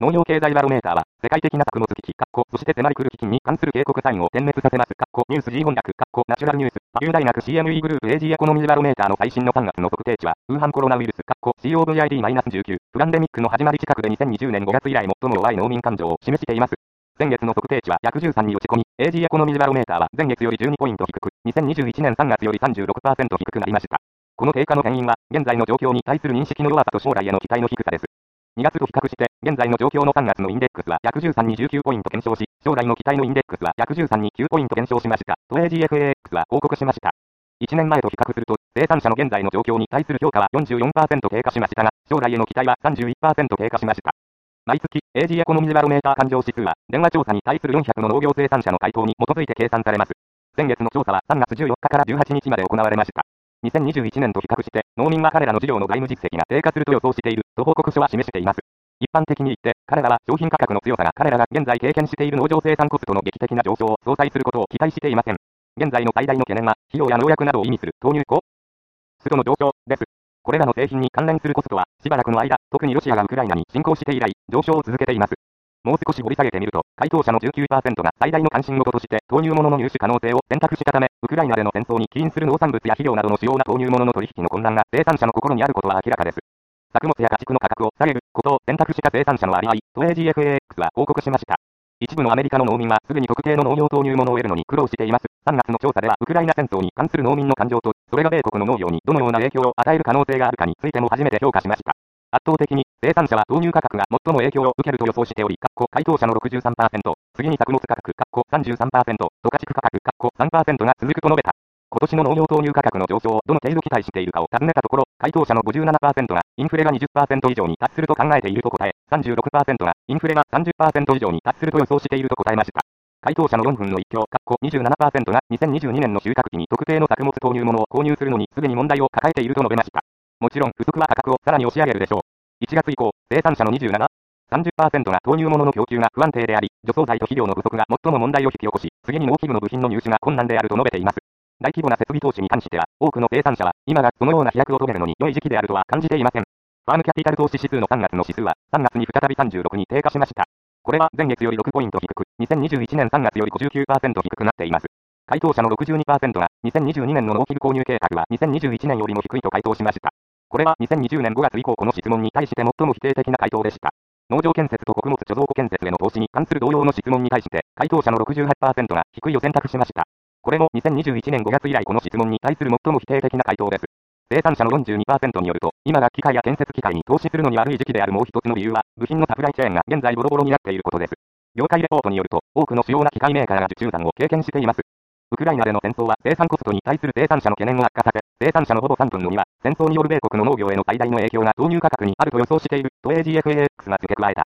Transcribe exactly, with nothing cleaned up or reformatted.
農業経済バロメーターは、世界的な作物危機、そして迫り来る飢饉に関する警告サインを点滅させます。ニュース G 翻訳、ナチュラルニュース、パデュー大学 シーエムイー グループ エージー エコノミーバロメーターの最新のさんがつの測定値は、ウーハンコロナウイルス、シーオーブイアイディーじゅうきゅう、プランデミックの始まり近くでにせんにじゅうねんごがつ以来最も弱い農民感情を示しています。先月の測定値はひゃくじゅうさんに落ち込み、エージー エコノミーバロメーターは前月よりじゅうにポイント低く、にせんにじゅういちねんさんがつより さんじゅうろくパーセント 低くなりました。この低下の原因は、現在の状況に対する認識の弱さと将来への期待の低さです。にがつと比較して、現在の状況のさんがつのインデックスはひゃくじゅうさんにじゅうきゅうポイント減少し、将来の期待のインデックスはひゃくじゅうさんにきゅうポイント減少しました。と エージーエフエーエックス は報告しました。いちねんまえと比較すると、生産者の現在の状況に対する評価は よんじゅうよんパーセント 低下しましたが、将来への期待は さんじゅういちパーセント 低下しました。毎月、エージー エコノミーバロメーター感情指数は、電話調査に対するよんひゃくの農業生産者の回答に基づいて計算されます。先月の調査はさんがつじゅうよっかからじゅうはちにちまで行われました。にせんにじゅういちねんと比較して、農民は彼らの事業の財務実績が低下すると予想している、と報告書は示しています。一般的に言って、彼らは商品価格の強さが彼らが現在経験している農場生産コストの劇的な上昇を相殺することを期待していません。現在の最大の懸念は、費用や農薬などを意味する投入コストの上昇です。これらの製品に関連するコストは、しばらくの間、特にロシアがウクライナに侵攻して以来、上昇を続けています。もう少し掘り下げてみると、回答者の じゅうきゅうパーセント が最大の関心事として、投入物の入手可能性を選択したため、ウクライナでの戦争に起因する農産物や肥料などの主要な投入物の取引の混乱が生産者の心にあることは明らかです。作物や家畜の価格を下げることを選択した生産者の割合と エージーエフエーエックス は報告しました。一部のアメリカの農民はすぐに特定の農業投入物を得るのに苦労しています。さんがつの調査ではウクライナ戦争に関する農民の感情と、それが米国の農業にどのような影響を与える可能性があるかについても初めて評価しました。圧倒的に生産者は投入価格が最も影響を受けると予想しており、回答者の ろくじゅうさんパーセント、次に作物価格、さんじゅうさんパーセント、と家畜価格、さんパーセント が続くと述べた。今年の農業投入価格の上昇をどの程度期待しているかを尋ねたところ、回答者の ごじゅうななパーセント がインフレが にじゅっパーセント 以上に達すると考えていると答え、さんじゅうろくパーセント がインフレが さんじゅっパーセント 以上に達すると予想していると答えました。回答者のよんぶんのいち強、にじゅうななパーセント がにせんにじゅうにねんの収穫期に特定の作物投入物を購入するのにすでに問題を抱えていると述べました。もちろん不足は価格をさらに押し上げるでしょう。いちがつ以降、生産者のにじゅうなな、さんじゅっパーセント が投入物の供給が不安定であり、除草剤と肥料の不足が最も問題を引き起こし、次に農機具の部品の入手が困難であると述べています。大規模な設備投資に関しては、多くの生産者は、今がそのような飛躍を遂げるのに良い時期であるとは感じていません。ファームキャピタル投資指数のさんがつの指数は、さんがつに再びさんじゅうろくに低下しました。これは前月よりろくポイント低く、にせんにじゅういちねんさんがつより ごじゅうきゅうパーセント 低くなっています。回答者の ろくじゅうにパーセント が、にせんにじゅうにねんの農機具購入計画はにせんにじゅういちねんよりも低いと回答しました。これはにせんにじゅうねんごがつ以降この質問に対して最も否定的な回答でした。農場建設と穀物貯蔵庫建設への投資に関する同様の質問に対して、回答者の ろくじゅうはちパーセント が低いを選択しました。これもにせんにじゅういちねんごがつ以来この質問に対する最も否定的な回答です。生産者の よんじゅうにパーセント によると、今が機械や建設機械に投資するのに悪い時期であるもう一つの理由は、部品のサプライチェーンが現在ボロボロになっていることです。業界レポートによると、多くの主要な機械メーカーが受注難を経験しています。ウクライナでの戦争は生産コストに対する生産者の懸念を悪化させ、生産者のほぼさんぶんのには、戦争による米国の農業への最大の影響が投入価格にあると予想している、と エージーエフエーエックス が付け加えた。